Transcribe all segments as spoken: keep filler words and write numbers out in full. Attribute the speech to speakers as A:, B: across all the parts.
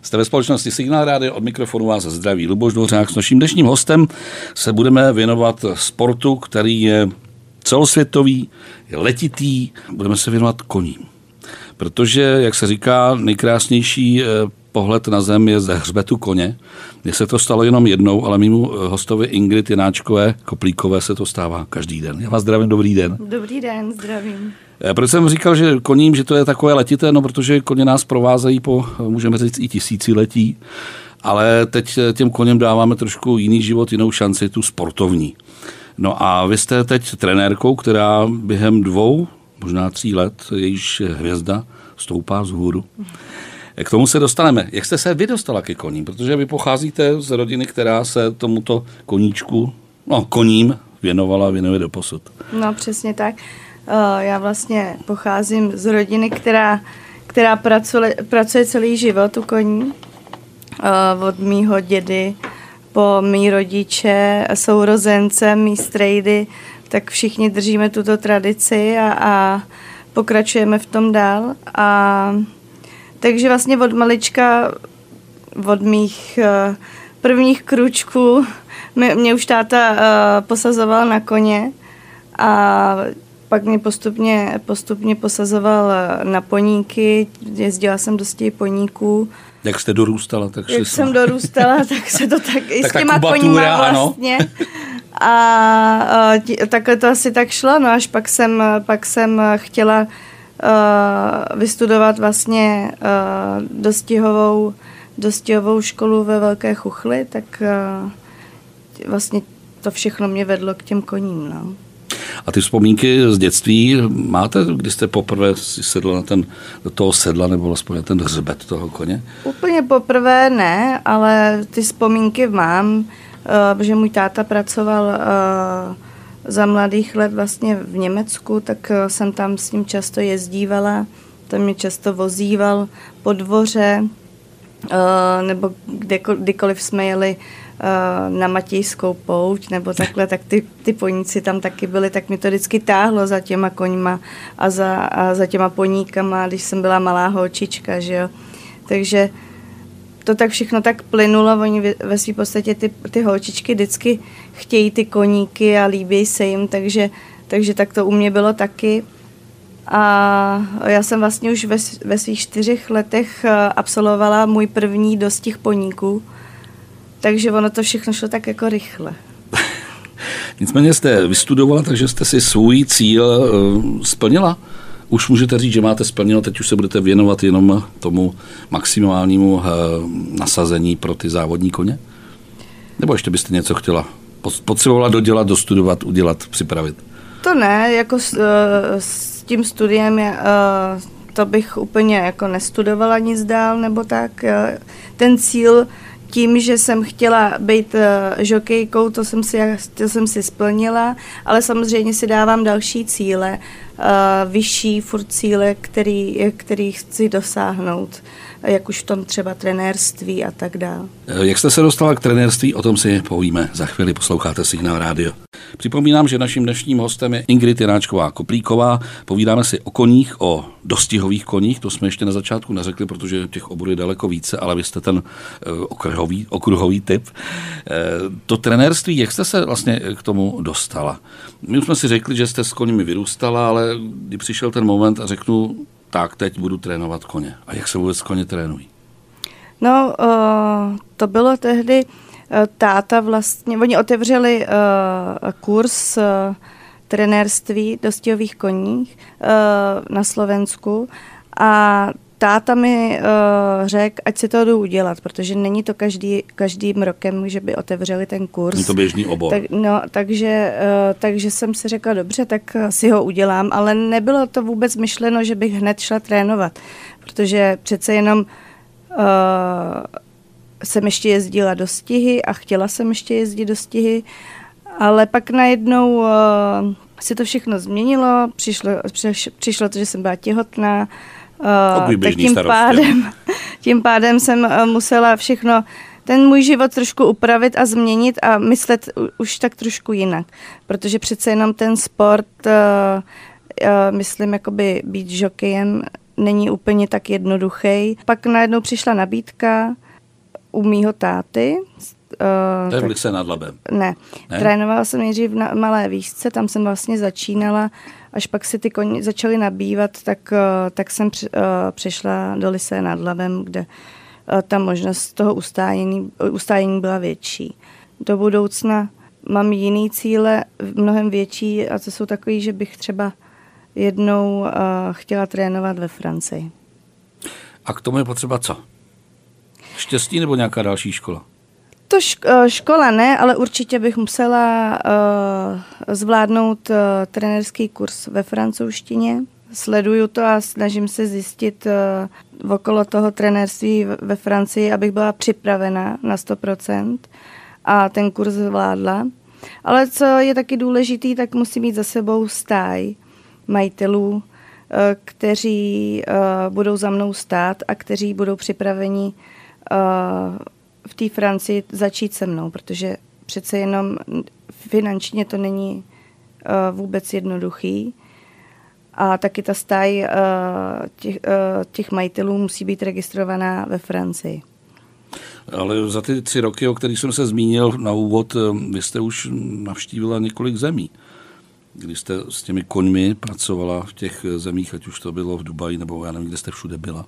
A: Jste ve společnosti Signál Rádio, od mikrofonu vás zdraví Luboš Dvořák. S naším dnešním hostem se budeme věnovat sportu, který je celosvětový, je letitý. Budeme se věnovat koním. Protože, jak se říká, nejkrásnější pohled na zem je ze hřbetu koně. Mně se to stalo jenom jednou, ale mému hostovi Ingrid Janáčkové Koplíkové se to stává každý den. Já vás zdravím, dobrý den.
B: Dobrý den, zdravím.
A: Proč jsem říkal, že koním, že to je takové letité, no protože koně nás provázejí po, můžeme říct, i tisíciletí, ale teď těm koněm dáváme trošku jiný život, jinou šanci, tu sportovní. No a vy jste teď trenérkou, která během dvou, možná tří let, jejíž hvězda stoupá vzhůru. K tomu se dostaneme. Jak jste se vy dostala ke koním? Protože vy pocházíte z rodiny, která se tomuto koníčku, no koním věnovala, věnuje doposud.
B: No přesně tak. Já vlastně pocházím z rodiny, která, která pracuje, pracuje celý život u koní. Od mýho dědy po mý rodiče, sourozence, mý strejdy, tak všichni držíme tuto tradici a, a pokračujeme v tom dál. A takže vlastně od malička, od mých uh, prvních kručků mě, mě už táta uh, posazoval na koně a pak mě postupně, postupně posazoval na poníky, jezdila jsem dosti poníků.
A: Jak jste dorůstala? Tak
B: Jak jsem jsme... dorůstala, tak se to tak i
A: tak
B: s těma koníma vlastně. A, a tí, takhle to asi tak šlo, no až pak jsem, pak jsem chtěla uh, vystudovat vlastně uh, dostihovou, dostihovou školu ve Velké Chuchli, tak uh, vlastně to všechno mě vedlo k těm koním, no.
A: A ty vzpomínky z dětství máte, když jste poprvé si sedl na ten, do toho sedla nebo aspoň na ten hřbet toho koně?
B: Úplně poprvé ne, ale ty vzpomínky mám, uh, protože můj táta pracoval uh, za mladých let vlastně v Německu, tak uh, jsem tam s ním často jezdívala, tam mě často vozíval po dvoře, uh, nebo kdekoliv, kdykoliv jsme jeli na Matějskou pouť nebo takhle, tak ty, ty poníci tam taky byly, tak mi to vždycky táhlo za těma koňma a za, a za těma poníkama, když jsem byla malá holčička, že jo. Takže to tak všechno tak plynulo, oni ve své podstatě ty, ty holčičky vždycky chtějí ty koníky a líbí se jim, takže, takže tak to u mě bylo taky. A já jsem vlastně už ve, ve svých čtyřech letech absolvovala můj první dostih poníků, takže ono to všechno šlo tak jako rychle.
A: Nicméně jste vystudovala, takže jste si svůj cíl uh, splnila. Už můžete říct, že máte splněno, teď už se budete věnovat jenom tomu maximálnímu uh, nasazení pro ty závodní koně? Nebo ještě byste něco chtěla? Potřebovala dodělat, dostudovat, udělat, připravit?
B: To ne, jako s, uh, s tím studiem je, uh, to bych úplně jako nestudovala nic dál, nebo tak. Uh, ten cíl tím, že jsem chtěla být uh, žokejkou, to jsem, si, to jsem si splnila, ale samozřejmě si dávám další cíle, uh, vyšší furt cíle, který, který chci dosáhnout, jak už v tom třeba trenérství a tak dále.
A: Jak jste se dostala k trenérství, o tom si povíme. Za chvíli posloucháte Signál Rádio. Připomínám, že naším dnešním hostem je Ingrid Janáčková Koplíková. Povídáme si o koních, o dostihových koních, to jsme ještě na začátku neřekli, protože těch oborů je daleko více, ale vy jste ten uh, okruhový, okruhový typ. Uh, to trenérství, jak jste se vlastně k tomu dostala? My už jsme si řekli, že jste s koněmi vyrůstala, ale kdy přišel ten moment a řeknu, tak teď budu trénovat koně. A jak se vůbec koně trénují?
B: No, uh, to bylo tehdy, uh, táta vlastně, oni otevřeli uh, kurz uh, trenérství dostihových koních uh, na Slovensku a táta mi uh, řekl, ať si to jdu udělat, protože není to každý, každým rokem, že by otevřeli ten kurz.
A: Je to běžný obor.
B: Tak, no, takže, uh, takže jsem si řekla, dobře, tak si ho udělám, ale nebylo to vůbec myšleno, že bych hned šla trénovat, protože přece jenom uh, jsem ještě jezdila do stihy a chtěla jsem ještě jezdit do stihy, ale pak najednou uh, si to všechno změnilo, přišlo, přišlo, přišlo to, že jsem byla těhotná, Uh, tak tím pádem, tím pádem jsem uh, musela všechno, ten můj život trošku upravit a změnit a myslet u, už tak trošku jinak, protože přece jenom ten sport, uh, uh, myslím, jakoby být žokejem není úplně tak jednoduchý. Pak najednou přišla nabídka u mýho táty.
A: Uh, to je v Lysé nad Labem.
B: Ne. ne. Trénovala jsem nejdřív na Malé Výšce, tam jsem vlastně začínala, až pak se ty koně začaly nabývat, tak, uh, tak jsem při, uh, přešla do Lysé nad Labem, kde uh, ta možnost toho ustájení, ustájení byla větší. Do budoucna mám jiný cíle, mnohem větší, a to jsou takový, že bych třeba jednou uh, chtěla trénovat ve Francii.
A: A k tomu je potřeba co? Štěstí nebo nějaká další škola?
B: To šk- škola ne, ale určitě bych musela uh, zvládnout uh, trenérský kurz ve francouzštině. Sleduju to a snažím se zjistit uh, okolo toho trenérství ve Francii, abych byla připravena na sto procent a ten kurz zvládla. Ale co je taky důležitý, tak musí mít za sebou stáj majitelů, uh, kteří uh, budou za mnou stát a kteří budou připraveni uh, v té Francii začít se mnou, protože přece jenom finančně to není uh, vůbec jednoduchý. A taky ta stáj uh, těch, uh, těch majitelů musí být registrovaná ve Francii.
A: Ale za ty tři roky, o kterých jsem se zmínil na úvod, vy jste už navštívila několik zemí. Když jste s těmi koňmi pracovala v těch zemích, ať už to bylo v Dubaji, nebo já nevím, kde jste všude byla.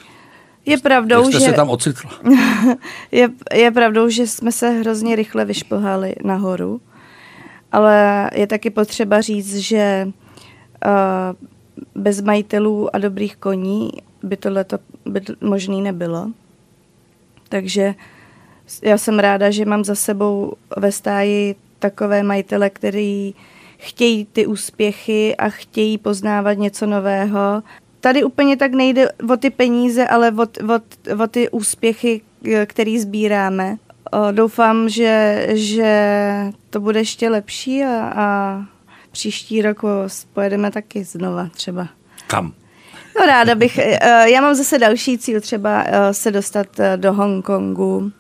B: Je pravdou,
A: Jak jste
B: že...
A: se tam ocitla?
B: je, je pravdou, že jsme se hrozně rychle vyšplhali nahoru, ale je taky potřeba říct, že uh, bez majitelů a dobrých koní by tohleto by možný nebylo. Takže já jsem ráda, že mám za sebou ve stáji takové majitele, který chtějí ty úspěchy a chtějí poznávat něco nového. Tady úplně tak nejde o ty peníze, ale o, o, o ty úspěchy, které sbíráme. O, doufám, že, že to bude ještě lepší a, a příští rok pojedeme taky znova třeba.
A: Kam?
B: No ráda bych. Já mám zase další cíl, třeba se dostat do Hongkongu.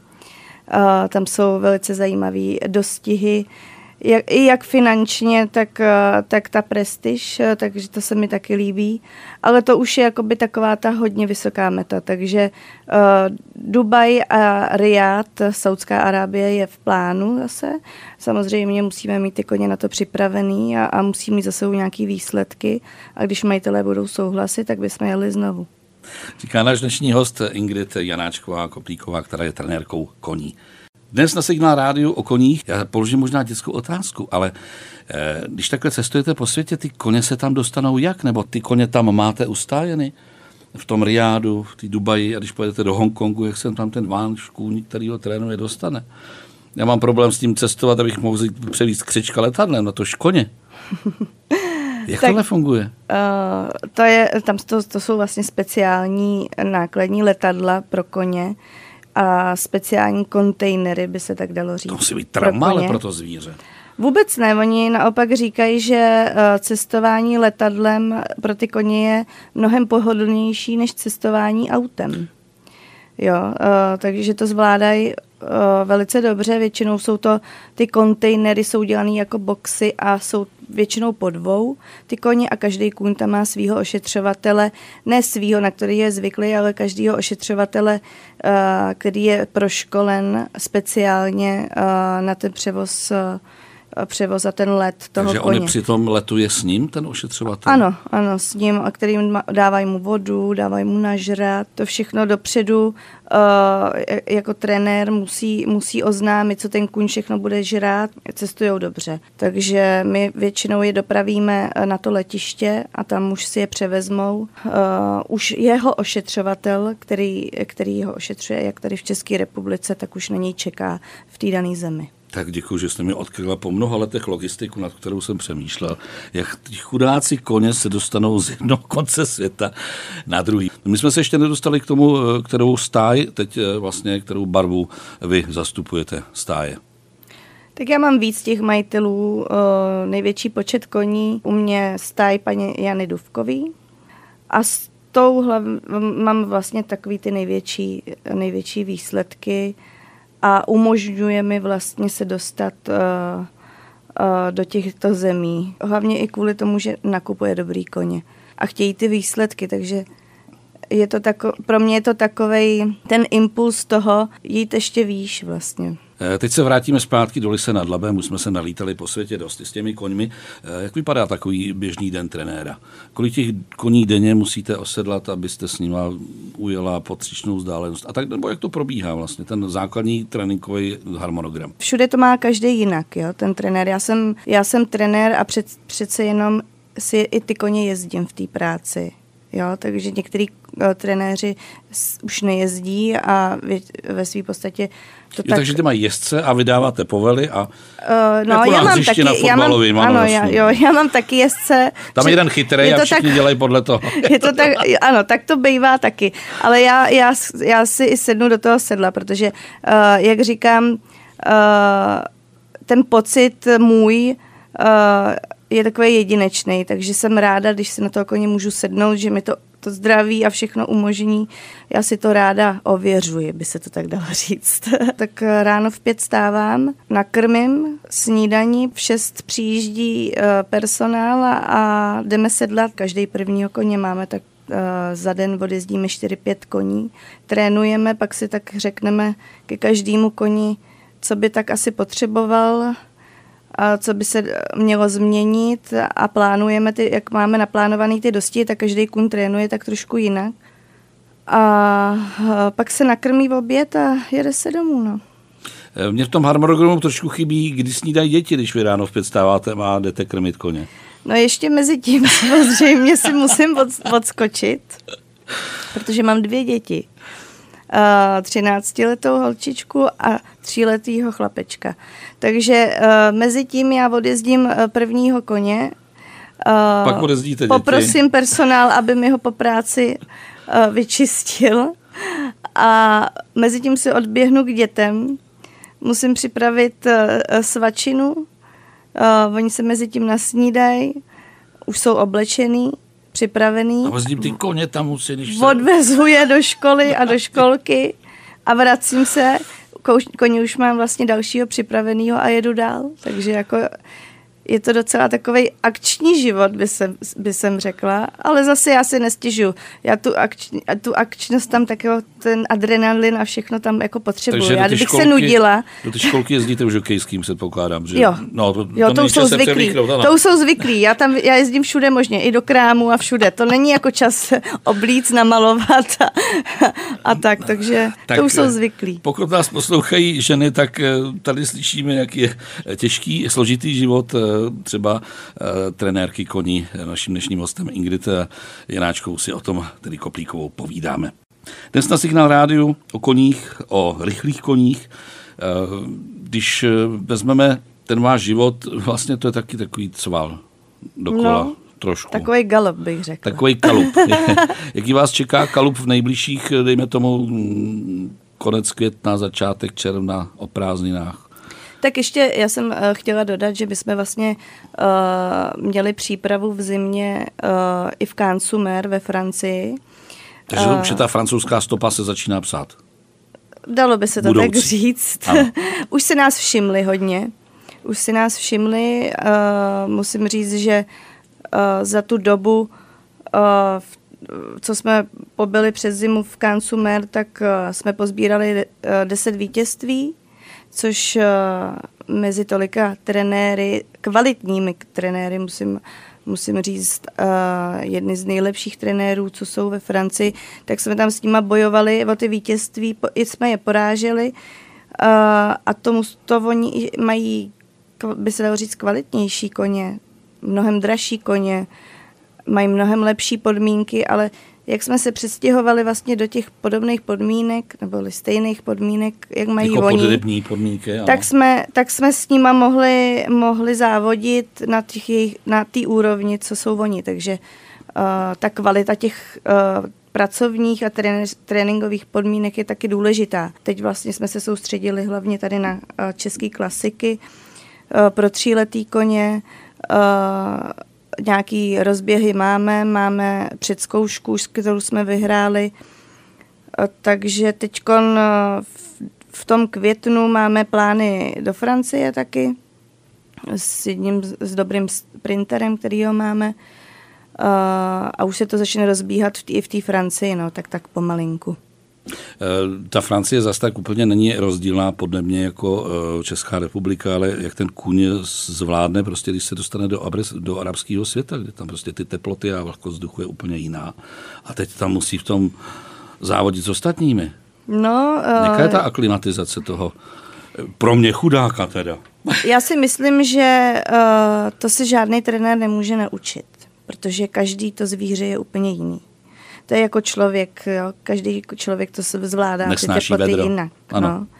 B: Tam jsou velice zajímavé dostihy. Jak, i jak finančně, tak, tak ta prestiž, takže to se mi taky líbí. Ale to už je jakoby taková ta hodně vysoká meta, takže uh, Dubaj a Riad, Saudská Arábie je v plánu zase. Samozřejmě musíme mít ty koně na to připravený a, a musí mít zase nějaký výsledky a když majitelé budou souhlasit, tak bychom jeli znovu.
A: Říká náš dnešní host Ingrid Janáčková-Koplíková, která je trenérkou koní. Dnes na Signál rádiu o koních, já položím možná dětskou otázku, ale eh, když takhle cestujete po světě, ty koně se tam dostanou jak? Nebo ty koně tam máte ustájeny? V tom Riádu, v té Dubaji, a když pojedete do Hongkongu, jak se tam ten váš kůň, který ho trénuje, dostane? Já mám problém s tím cestovat, abych mohl převízt křečka letadlem, na to koně. Jak tohle funguje?
B: Uh, to je, tam to, to jsou vlastně speciální nákladní letadla pro koně, a speciální kontejnery, by se tak dalo říct.
A: To musí být trauma, ale pro to zvíře.
B: Vůbec ne, oni naopak říkají, že cestování letadlem pro ty koně je mnohem pohodlnější než cestování autem. Jo, takže to zvládají velice dobře, většinou jsou to, ty kontejnery jsou dělaný jako boxy a jsou většinou po dvou ty koně a každý kůň tam má svýho ošetřovatele, ne svýho, na který je zvyklý, ale každýho ošetřovatele, který je proškolen speciálně na ten převoz převoz a ten let toho
A: Takže
B: koně.
A: Takže on při tom letu je s ním, ten ošetřovatel?
B: Ano, ano, s ním, a kterým dávají mu vodu, dávají mu nažrat, to všechno dopředu uh, jako trenér musí, musí oznámit, co ten kůň všechno bude žrát, cestujou dobře. Takže my většinou je dopravíme na to letiště a tam už si je převezmou. Uh, už jeho ošetřovatel, který, který ho ošetřuje, jak tady v České republice, tak už na něj čeká v té dané zemi.
A: Tak děkuji, že jste mi odkryla po mnoha letech logistiku, nad kterou jsem přemýšlel, jak ti chudáci koně se dostanou z jednoho konce světa na druhý. My jsme se ještě nedostali k tomu, kterou stáj, teď vlastně, kterou barvu vy zastupujete stáje.
B: Tak já mám víc těch majitelů, největší počet koní, u mě stáj paní Jany Duvkový a s touhle mám vlastně takový ty největší, největší výsledky, a umožňuje mi vlastně se dostat uh, uh, do těchto zemí. Hlavně i kvůli tomu, že nakupuje dobrý koně. A chtějí ty výsledky, takže je to tako, pro mě je to takovej ten impuls toho jít ještě výš vlastně.
A: Teď se vrátíme zpátky do Lise nad Labem, už jsme se nalítali po světě dost s těmi koňmi. Jak vypadá takový běžný den trenéra? Kolik těch koní denně musíte osedlat, abyste s nima ujela potřičnou vzdálenost? A tak, nebo jak to probíhá vlastně, ten základní tréninkový harmonogram?
B: Všude to má každý jinak, jo, ten trenér. Já jsem, já jsem trenér a před, přece jenom si i ty koně jezdím v té práci. Jo, takže některý uh, trenéři s, už nejezdí a vě, ve své podstatě to
A: jo,
B: tak...
A: Takže ty mají jezdce a vydáváte povely a
B: uh, no,
A: jako
B: já
A: na
B: mám taky,
A: na
B: já mám,
A: ano,
B: ano, já, jo, já mám taky jezdce.
A: Tam je jeden chytrý a všichni tak, dělají podle toho.
B: Je to tak, ano, tak to bývá taky. Ale já, já, já si i sednu do toho sedla, protože, uh, jak říkám, uh, ten pocit můj uh, je takový jedinečný, takže jsem ráda, když si na toho koně můžu sednout, že mi to, to zdraví a všechno umožní. Já si to ráda ověřuji, by se to tak dalo říct. Tak ráno v pět stávám, nakrmím snídaní, v šest přijíždí uh, personál a, a jdeme sedlat. Každý prvního koně máme tak uh, za den odjezdíme čtyři pět koní. Trénujeme, pak si tak řekneme ke každému koni, co by tak asi potřeboval, a co by se mělo změnit a plánujeme, ty, jak máme naplánovaný ty dosti, tak každý kůň trénuje tak trošku jinak. A pak se nakrmí v oběd a jede se domů. No.
A: Mně v tom harmonogramu trošku chybí, kdy snídají děti, když vy ráno v pět stáváte a jdete krmit koně.
B: No ještě mezi tím samozřejmě si musím od, odskočit, protože mám dvě děti. třináctiletou holčičku a tříletýho chlapečka. Takže uh, mezi tím já odjezdím uh, prvního koně. Uh,
A: Pak odjezdíte děti.
B: Poprosím personál, aby mi ho po práci uh, vyčistil. A mezi tím si odběhnu k dětem. Musím připravit uh, svačinu. Uh, oni se mezi tím nasnídají. Už jsou oblečený, připravený.
A: A vlastně ty koně tam musí, když se...
B: Odvezu je do školy a do školky a vracím se. Koně už mám vlastně dalšího připraveného a jedu dál. Takže jako je to docela takovej akční život, by jsem, by jsem řekla, ale zase já si nestěžuju. Já tu, akč, tu akčnost tam takový ten adrenalin a všechno tam jako potřebuju.
A: Takže
B: já kdybych
A: školky,
B: se nudila.
A: Do ty školky jezdíte už hokejským, předpokládám, že?
B: Jo,
A: no, to,
B: jo,
A: to,
B: to už jsou zvyklí. To už jsou zvyklí. Já tam já jezdím všude možně, i do krámu a všude. To není jako čas oblíc, namalovat a, a tak, takže tak, to už jsou zvyklí.
A: Pokud nás poslouchají ženy, tak tady slyšíme, jak je těžký, složitý život třeba uh, trenérky koní. Naším dnešním hostem Ingrid Janáčkou si o tom, tedy Koplíkovou, povídáme. Dnes na Signál rádiu o koních, o rychlých koních. Uh, když vezmeme ten váš život, vlastně to je taky takový cval dokola. No, trošku.
B: Takový galop, bych řekla.
A: Takový kalup. Jaký vás čeká kalup v nejbližších, dejme tomu, konec května, začátek června, o prázdninách?
B: Tak ještě já jsem uh, chtěla dodat, že bychom vlastně uh, měli přípravu v zimě uh, i v Cannes-sur-Mer ve Francii.
A: Takže uh, už ta francouzská stopa se začíná psát.
B: Dalo by se to
A: Budoucí.
B: tak říct. Už si nás všimli hodně. Už si nás všimli. Uh, musím říct, že uh, za tu dobu, uh, co jsme pobyli přes zimu v Cannes-sur-Mer, tak uh, jsme pozbírali uh, deset vítězství, což uh, mezi tolika trenéry, kvalitními trenéry, musím, musím říct, uh, jedny z nejlepších trenérů, co jsou ve Francii, tak jsme tam s nima bojovali o ty vítězství, po, i jsme je poráželi uh, a tomu to oni mají, by se dalo říct, kvalitnější koně, mnohem dražší koně, mají mnohem lepší podmínky, ale jak jsme se přestěhovali vlastně do těch podobných podmínek, nebo stejných podmínek, jak mají
A: jako
B: oni,
A: podrybní podmínky,
B: tak jsme, tak jsme s nima mohli, mohli závodit na té na úrovni, co jsou oni. Takže uh, ta kvalita těch uh, pracovních a tréninkových podmínek je taky důležitá. Teď vlastně jsme se soustředili hlavně tady na uh, české klasiky uh, pro tříletý koně. Uh, Nějaký rozběhy máme, máme předzkoušku, kterou jsme vyhráli, takže teď v tom květnu máme plány do Francie taky s jedním s dobrým sprinterem, kterýho máme. a už se to začne rozbíhat v tý, i v té Francii, no, tak tak pomalinku.
A: Ta Francie zase tak úplně není rozdílná podnebně jako Česká republika, ale jak ten kůň zvládne, prostě když se dostane do, do arabského světa, kde tam prostě ty teploty a vlhkost vzduchu je úplně jiná. A teď tam musí v tom závodit s ostatními.
B: No,
A: jaká je ta aklimatizace toho? Pro mě chudáka teda.
B: Já si myslím, že uh, to si žádný trenér nemůže naučit, protože každý to zvíře je úplně jiný. To je jako člověk, jo? Každý člověk to se zvládá,
A: nesnáší
B: ty teploty
A: vedro.
B: jinak.
A: Ano.
B: No. Uh,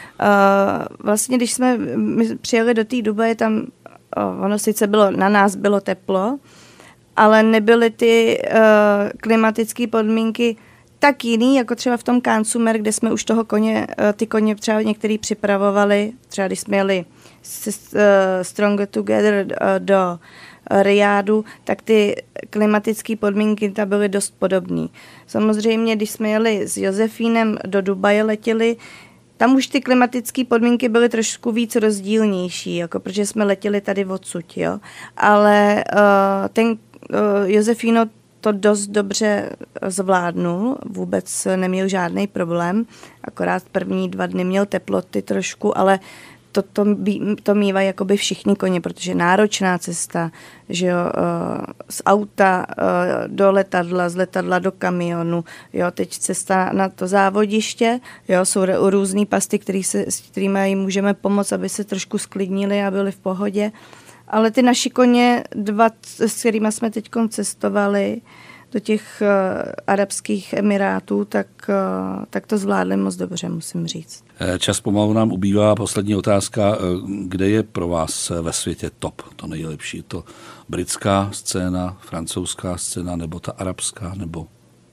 B: vlastně, když jsme my přijeli do té Dubaje, tam uh, ono sice bylo, na nás bylo teplo, ale nebyly ty uh, klimatické podmínky tak jiný, jako třeba v tom Cansumer, kde jsme už toho koně, uh, ty koně třeba některý připravovali, třeba když jsme jeli s, uh, Stronger Together uh, do Riádu, tak ty klimatické podmínky tam byly dost podobné. Samozřejmě, když jsme jeli s Josefínem do Dubaje, letěli, tam už ty klimatické podmínky byly trošku víc rozdílnější, jako protože jsme letěli tady odsud, jo. Ale uh, ten uh, Josefíno to dost dobře zvládnul, vůbec neměl žádný problém, akorát první dva dny měl teploty trošku, ale To, to, to mývají jakoby všichni koně, protože náročná cesta, že jo, z auta do letadla, z letadla do kamionu, jo, teď cesta na to závodiště, jo, jsou různý pasty, který se, s kterými jim můžeme pomoct, aby se trošku sklidnili a byli v pohodě, ale ty naši koně, dva, s kterými jsme teď cestovali do těch uh, arabských emirátů, tak, uh, tak to zvládli moc dobře, musím říct.
A: Čas pomalu nám ubývá. Poslední otázka. Kde je pro vás ve světě top, to nejlepší? To britská scéna, francouzská scéna, nebo ta arabská, nebo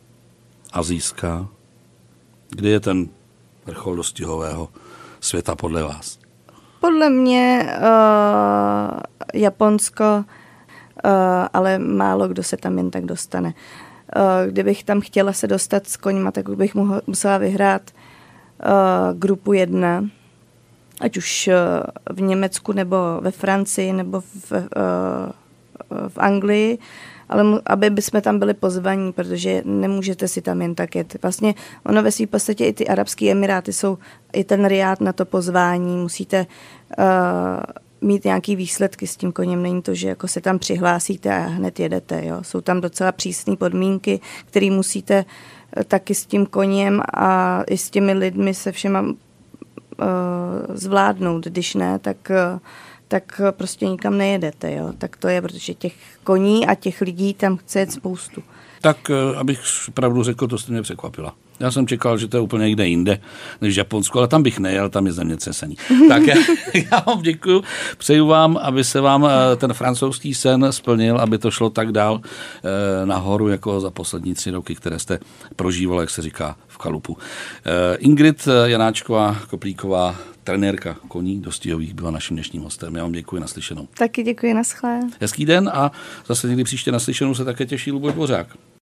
A: asijská? Kde je ten vrchol dostihového světa podle vás?
B: Podle mě uh, Japonsko, Uh, ale málo kdo se tam jen tak dostane. Uh, kdybych tam chtěla se dostat s koňma, tak bych mu, musela vyhrát uh, grupu jedna, ať už uh, v Německu, nebo ve Francii, nebo v, uh, v Anglii, ale mu, aby bychom tam byli pozvaní, protože nemůžete si tam jen tak jet. Vlastně ono ve svým podstatě i ty Arabské Emiráty jsou, i ten Riád na to pozvání, musíte uh, mít nějaký výsledky s tím koněm. Není to, že jako se tam přihlásíte a hned jedete. Jo. Jsou tam docela přísné podmínky, které musíte taky s tím koněm a i s těmi lidmi se všema uh, zvládnout. Když ne, tak, uh, tak prostě nikam nejedete. Jo. Tak to je, protože těch koní a těch lidí tam chce jet spoustu.
A: Tak, abych pravdu řekl, to jste mě překvapila. Já jsem čekal, že to je úplně někde jinde než v Japonsku, ale tam bych nejel, tam je zemětřesení. Tak já, já vám děkuju, přeju vám, aby se vám ten francouzský sen splnil, aby to šlo tak dál eh, nahoru, jako za poslední tři roky, které jste prožíval, jak se říká, v kalupu. Eh, Ingrid Janáčková Koplíková, trenérka koní dostihových, byla naším dnešním hostem. Já vám děkuji, naslyšenou.
B: Taky děkuji, naschle.
A: Hezký den a zase někdy příště naslyšenou se také těší Luboš Bořák.